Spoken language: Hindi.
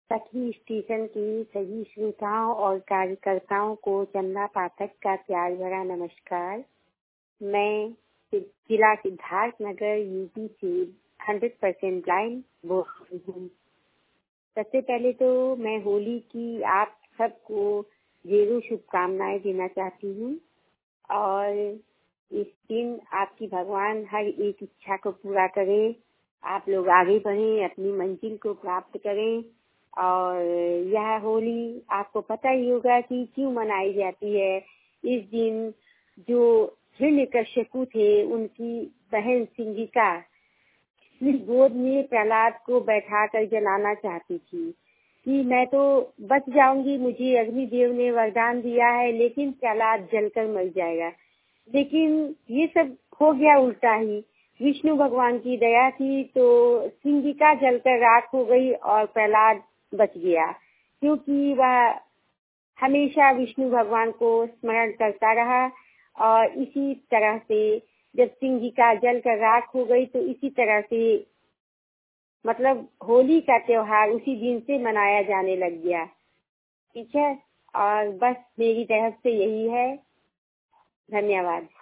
सखी स्टेशन की सभी श्रोताओं और कार्यकर्ताओं को चंदा पाठक का प्यार भरा नमस्कार। मैं जिला सिद्धार्थ नगर यूपी से 100% ब्लाइंड बोल रही हूँ। सबसे पहले तो मैं होली की आप सबको ढेरों शुभकामनाएं देना चाहती हूँ और इस दिन आपकी भगवान हर एक इच्छा को पूरा करें, आप लोग आगे बढ़ें, अपनी मंजिल को प्राप्त करें। और यह होली आपको पता ही होगा कि क्यों मनाई जाती है। इस दिन जो हिरण्यकश्यपु थे उनकी बहन सिंगिका अपनी गोद में प्रहलाद को बैठाकर जलाना चाहती थी कि मैं तो बच जाऊंगी, मुझे अग्निदेव ने वरदान दिया है, लेकिन प्रहलाद जलकर मर जाएगा। लेकिन ये सब हो गया उल्टा ही। विष्णु भगवान की दया थी तो सिंगिका जलकर राख हो गई और प्रहलाद बच गया, क्योंकि वह हमेशा विष्णु भगवान को स्मरण करता रहा। और इसी तरह से जब सिंगिका जलकर राख हो गई तो इसी तरह से मतलब होली का त्योहार उसी दिन से मनाया जाने लग गया। ठीक है, और बस मेरी तरफ से यही है। धन्यवाद।